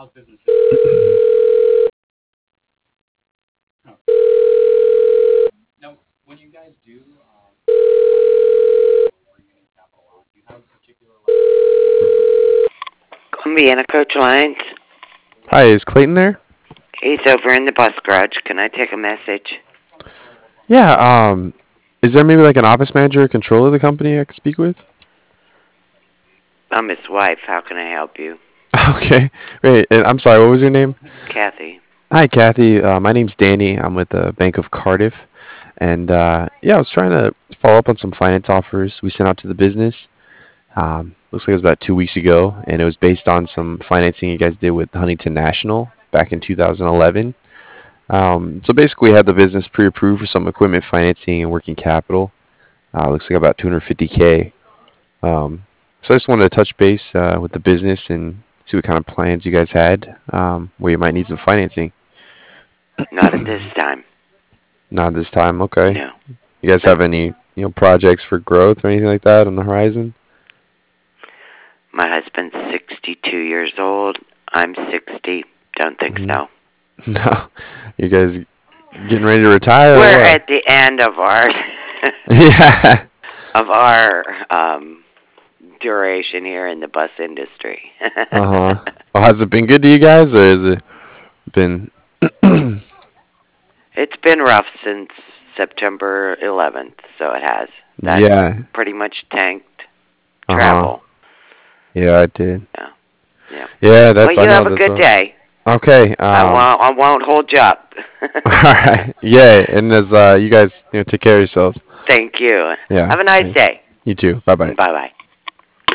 Columbiana Coach Lines. Hi, is Clayton there? He's over in the bus garage. Can I take a message? Yeah, is there maybe like an office manager or controller of the company I could speak with? I'm his wife. How can I help you? Okay, wait, and I'm sorry, what was your name? Kathy. Hi, Kathy. My name's Danny. I'm with the Bank of Cardiff. And yeah, I was trying to follow up on some finance offers we sent out to the business. Looks like it was about 2 weeks ago, and it was based on some financing you guys did with Huntington National back in 2011. So basically, we had the business pre-approved for some equipment financing and working capital. Looks like about 250K. So I just wanted to touch base with the business and see what kind of plans you guys had, where you might need some financing. Not at this time. Not this time, okay. No. You guys No. have any, projects for growth or anything like that on the horizon? My husband's 62 years old. I'm 60. Don't think Hmm. so. No. You guys getting ready to retire or We're what? at the end of our Yeah. of our duration here in the bus industry. Uh-huh. Well, has it been good to you guys, or has it been? It's been rough since September 11th, so it has. That Yeah. pretty much tanked Uh-huh. travel. Yeah, I did. Yeah. Yeah. Yeah, Well, that's I you know have a that's good what. day. Okay. I won't hold you up. All right. Yeah, and as you guys, take care of yourselves. Thank you. Yeah. Have a nice Thanks. day. You too. Bye bye. Bye bye.